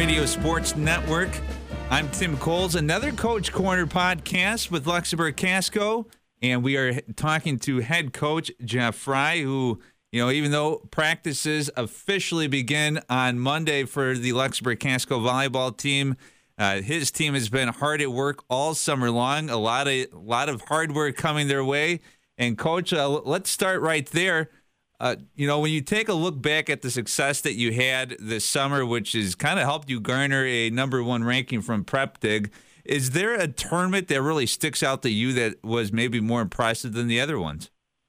Radio Sports Network. I'm Tim Coles, another Coach Corner podcast with Luxembourg Casco, and we are talking to head coach Jeff Fry, who, even though practices officially begin on Monday for the Luxembourg Casco volleyball team, his team has been hard at work all summer long. A lot of hard work coming their way. And Coach, let's start right there. When you take a look back at the success that you had this summer, which has kind of helped you garner a number one ranking from PrepDig, is there a tournament that really sticks out to you that was maybe more impressive than the other ones?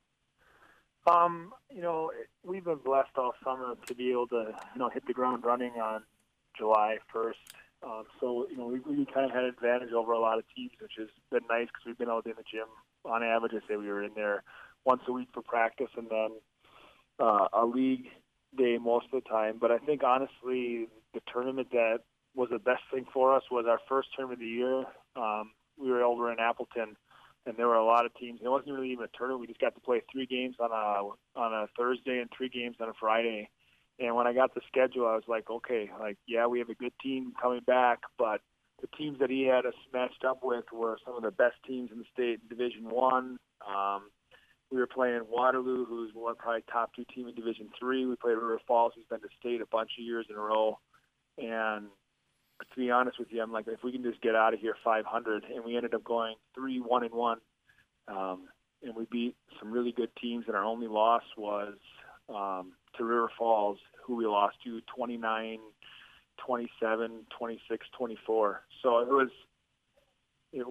We've been blessed all summer to be able to, hit the ground running on July 1st. We kind of had an advantage over a lot of teams, which has been nice because we've been out in the gym. On average, I say we were in there once a week for practice and then a league day most of the time. But I think, honestly, the tournament that was the best thing for us was our first tournament of the year. We were over in Appleton, and there were a lot of teams. It wasn't really even a tournament. We just got to play 3 games on a Thursday and 3 games on a Friday. And when I got the schedule, I was like, okay, we have a good team coming back, but the teams that he had us matched up with were some of the best teams in the state in Division I. We were playing Waterloo, who's probably top 2 team in Division III. We played River Falls, who's been to state a bunch of years in a row. And to be honest with you, I'm like, if we can just get out of here 500, and we ended up going 3-1-1. And we beat some really good teams, and our only loss was to River Falls, who we lost to 29-27, 26-24. So it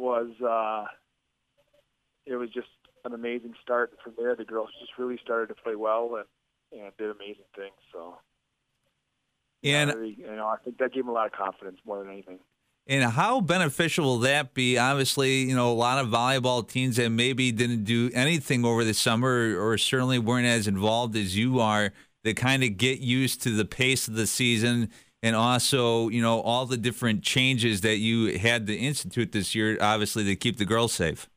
was just an amazing start. From there, the girls just really started to play well and did amazing things. So, and I think that gave them a lot of confidence more than anything. And how beneficial will that be? Obviously, a lot of volleyball teams that maybe didn't do anything over the summer or certainly weren't as involved as you are, that kind of get used to the pace of the season and also, all the different changes that you had to institute this year, obviously, to keep the girls safe.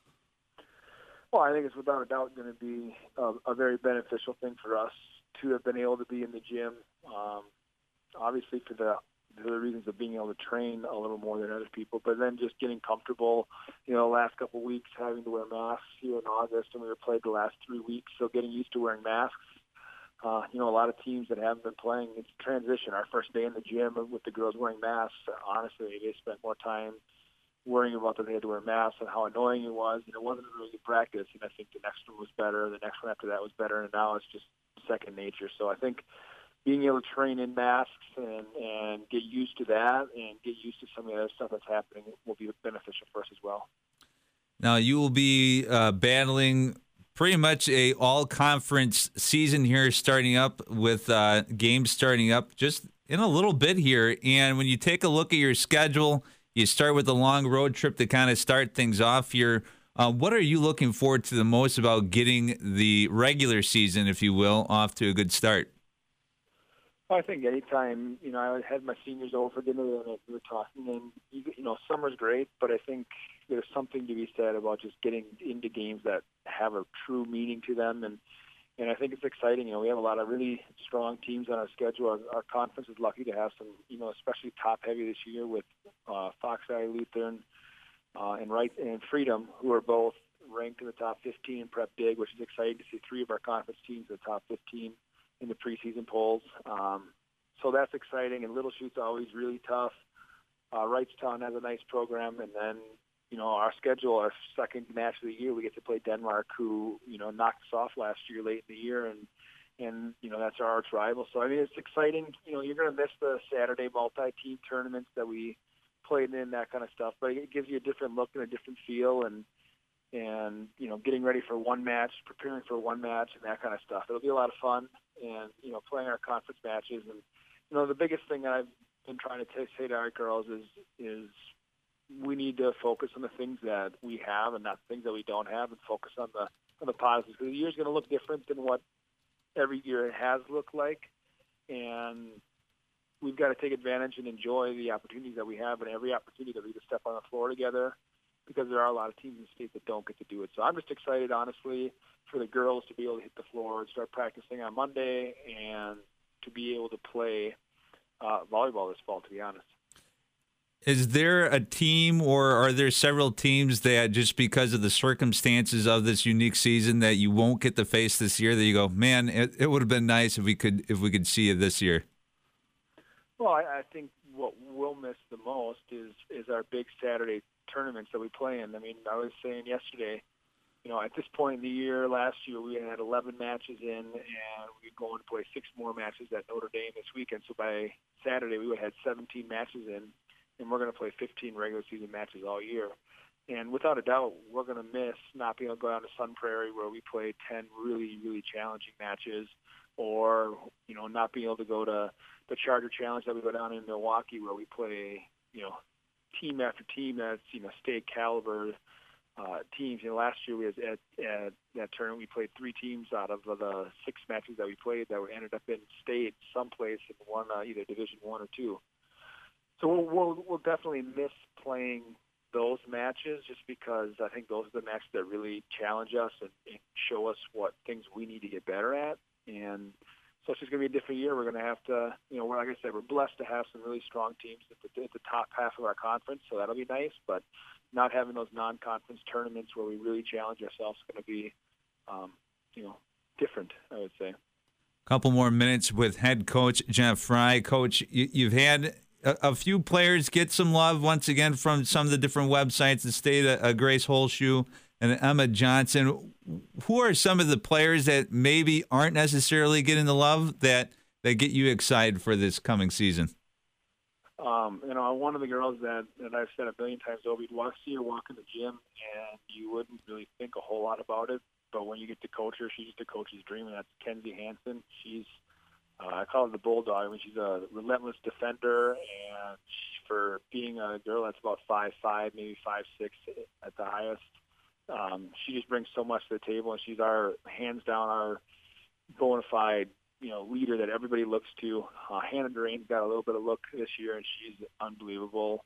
Well, I think it's without a doubt going to be a very beneficial thing for us to have been able to be in the gym, obviously for the reasons of being able to train a little more than other people, but then just getting comfortable, last couple of weeks having to wear masks here in August, and we were played the last 3 weeks, so getting used to wearing masks. A lot of teams that haven't been playing, it's a transition. Our first day in the gym with the girls wearing masks, honestly, they spent more time worrying about that they had to wear masks and how annoying it was, and it wasn't a really good practice, and I think the next one was better, the next one after that was better, and now it's just second nature. So I think being able to train in masks and get used to that and get used to some of the other stuff that's happening will be beneficial for us as well. Now, you will be battling pretty much a all-conference season here starting up with games starting up just in a little bit here. And when you take a look at your schedule, you start with a long road trip to kind of start things off here. What are you looking forward to the most about getting the regular season, if you will, off to a good start? I think anytime, I had my seniors over for dinner and we were talking, and, summer's great, but I think there's something to be said about just getting into games that have a true meaning to them, and I think it's exciting. We have a lot of really strong teams on our schedule. Our conference is lucky to have some, especially top-heavy this year with Fox Valley Lutheran and Freedom, who are both ranked in the top 15 in PrepDig, which is exciting to see 3 of our conference teams in the top 15 in the preseason polls. So that's exciting, and Little Chute's always really tough. Wrightstown has a nice program, and then, our schedule, our second match of the year, we get to play Denmark, who, knocked us off last year late in the year, and that's our arch rival. So, it's exciting. You're going to miss the Saturday multi-team tournaments that we played in, that kind of stuff, but it gives you a different look and a different feel, and getting ready for one match, preparing for one match, and that kind of stuff. It'll be a lot of fun, and, playing our conference matches. And, the biggest thing that I've been trying to say to our girls is we need to focus on the things that we have and not the things that we don't have, and focus on the positives. Because the year's going to look different than what every year has looked like, and we've got to take advantage and enjoy the opportunities that we have, and every opportunity that we get to step on the floor together, because there are a lot of teams in the state that don't get to do it. So I'm just excited, honestly, for the girls to be able to hit the floor and start practicing on Monday, and to be able to play volleyball this fall, to be honest. Is there a team, or are there several teams that just because of the circumstances of this unique season that you won't get to face this year, that you go, man, it would have been nice if we could see it this year? Well, I think what we'll miss the most is our big Saturday tournaments that we play in. I mean, I was saying yesterday, at this point in the year, last year we had 11 matches in, and we were going to play 6 more matches at Notre Dame this weekend. So by Saturday, we would have had 17 matches in, and we're going to play 15 regular season matches all year. And without a doubt, we're going to miss not being able to go down to Sun Prairie where we play 10 really, really challenging matches, or, not being able to go to the Charter Challenge that we go down in Milwaukee where we play, team after team that's, state caliber teams. Last year we had at that tournament we played 3 teams out of the 6 matches that we played that ended up in state someplace in one either Division 1 or 2. So we'll definitely miss playing those matches just because I think those are the matches that really challenge us and show us what things we need to get better at. And so it's just going to be a different year. We're going to have to, like I said, we're blessed to have some really strong teams at the top half of our conference, so that'll be nice. But not having those non-conference tournaments where we really challenge ourselves is going to be, different, I would say. Couple more minutes with head coach Jeff Fry. Coach, you've had a few players get some love once again from some of the different websites. The state of Grace Holshoe and Emma Johnson. Who are some of the players that maybe aren't necessarily getting the love that get you excited for this coming season? One of the girls that I've said a billion times over, you'd see her walk in the gym and you wouldn't really think a whole lot about it. But when you get to coach her, she's just a coach's dream, and that's Kenzie Hansen. She's I call her the Bulldog. I mean, she's a relentless defender, and for being a girl that's about 5'5", maybe 5'6" at the highest, she just brings so much to the table, and she's hands down our bona fide, leader that everybody looks to. Hannah Durain's got a little bit of look this year, and she's unbelievable.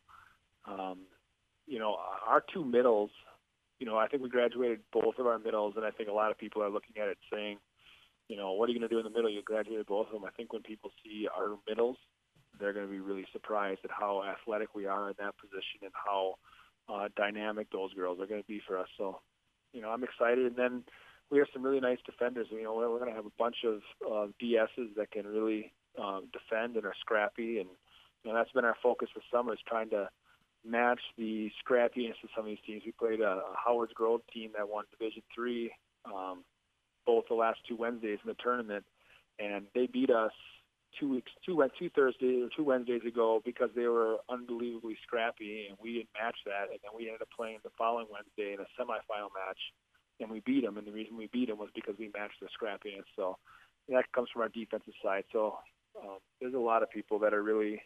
Our 2 middles, I think we graduated both of our middles, and I think a lot of people are looking at it saying, what are you going to do in the middle? You graduated both of them. I think when people see our middles, they're going to be really surprised at how athletic we are in that position and how dynamic those girls are going to be for us. So, I'm excited. And then we have some really nice defenders. We're going to have a bunch of DSs that can really defend and are scrappy. And, that's been our focus this summer, is trying to match the scrappiness of some of these teams. We played a Howard's Grove team that won Division III both the last 2 Wednesdays in the tournament, and they beat us 2 Wednesdays ago because they were unbelievably scrappy, and we didn't match that. And then we ended up playing the following Wednesday in a semifinal match, and we beat them. And the reason we beat them was because we matched their scrappiness. So that comes from our defensive side. So there's a lot of people that are really,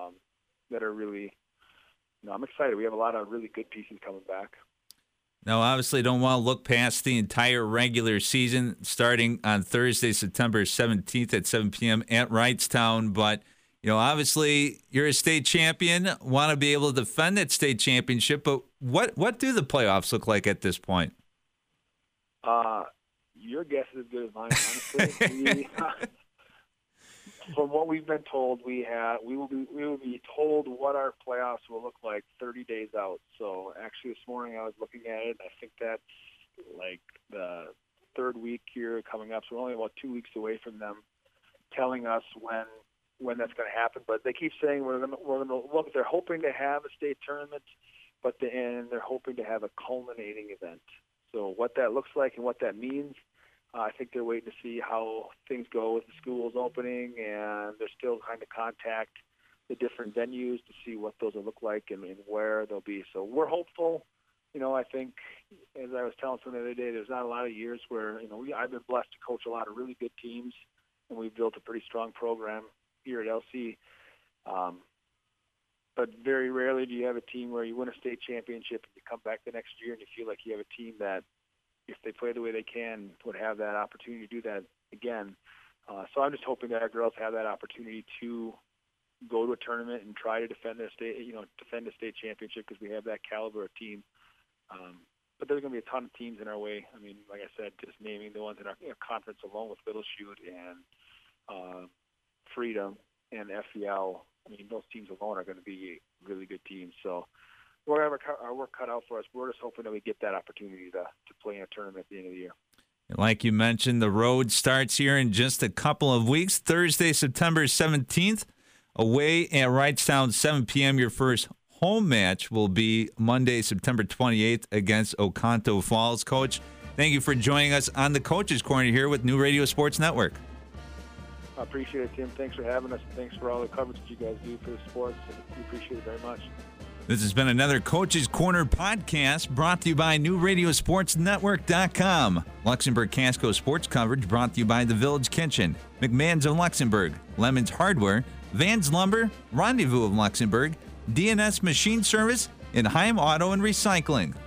I'm excited. We have a lot of really good pieces coming back. Now, obviously, don't want to look past the entire regular season starting on Thursday, September 17th at 7 p.m. at Wrightstown. But, obviously, you're a state champion, want to be able to defend that state championship. But what do the playoffs look like at this point? Your guess is as good as mine, honestly. From what we've been told, we will be told what our playoffs will look like 30 days out. So actually, this morning I was looking at it. I think that's like the 3rd week here coming up. So we're only about 2 weeks away from them telling us when that's going to happen. But they keep saying we're going to look. They're hoping to have a state tournament, but they're hoping to have a culminating event. So what that looks like and what that means, I think they're waiting to see how things go with the schools opening, and they're still trying to contact the different venues to see what those will look like and where they'll be. So we're hopeful. I think, as I was telling someone the other day, there's not a lot of years where, I've been blessed to coach a lot of really good teams, and we've built a pretty strong program here at LC. But very rarely do you have a team where you win a state championship and you come back the next year and you feel like you have a team that, if they play the way they can, would have that opportunity to do that again. So I'm just hoping that our girls have that opportunity to go to a tournament and try to defend their state, defend a state championship, because we have that caliber of team. But there's going to be a ton of teams in our way. I mean, like I said, just naming the ones in our conference alone with Littleshoot and Freedom, and FEL, I mean, those teams alone are going to be really good teams. So we're going to have our work cut out for us. We're just hoping that we get that opportunity to play in a tournament at the end of the year. Like you mentioned, the road starts here in just a couple of weeks. Thursday, September 17th, away at Wrightstown, 7 p.m. Your first home match will be Monday, September 28th against Oconto Falls. Coach, thank you for joining us on the Coach's Corner here with New Radio Sports Network. I appreciate it, Tim. Thanks for having us. Thanks for all the coverage that you guys do for the sports. We appreciate it very much. This has been another Coach's Corner podcast brought to you by NewRadioSportsNetwork.com. Luxembourg Casco sports coverage brought to you by The Village Kitchen, McMahon's of Luxembourg, Lemon's Hardware, Van's Lumber, Rendezvous of Luxembourg, DNS Machine Service, and Heim Auto and Recycling.